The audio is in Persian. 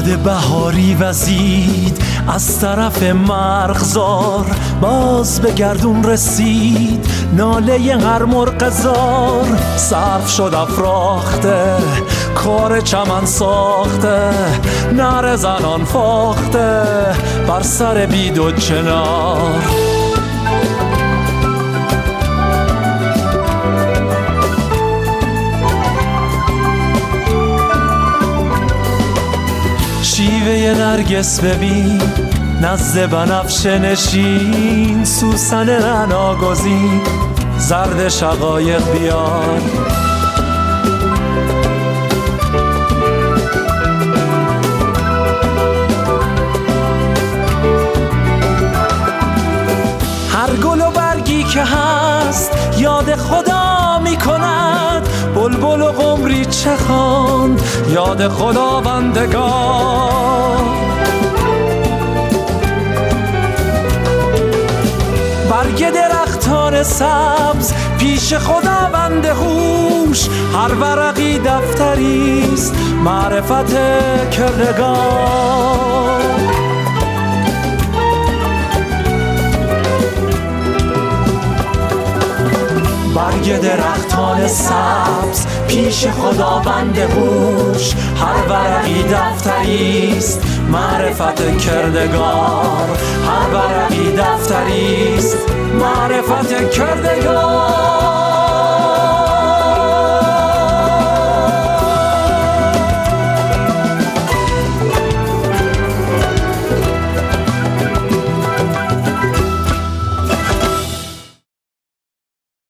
باد بهاری وزید از طرف مرغزار، باز به گردون رسید ناله هر مرغزار. صرف شد افراخته کار چمن ساخته، نعره زنان فاخته بر سر بید و چنار. شیوه نرگس ببین نزد بنفشه نشین، سوسن عناگزین زرد شقایق بیار. هر گل و برگی که هست یاد خدا می کند، بلبل و قمری چه خواند یاد خداوندگار. برگ درختان سبز پیش خداوند هوش، هر ورقی دفتریست معرفت کردگار. برگ درختان سبز پیش خداوند هوش، هر ورقی دفتریست معرفت کردگار. هر ورقی دفتریست معرفت کردگار.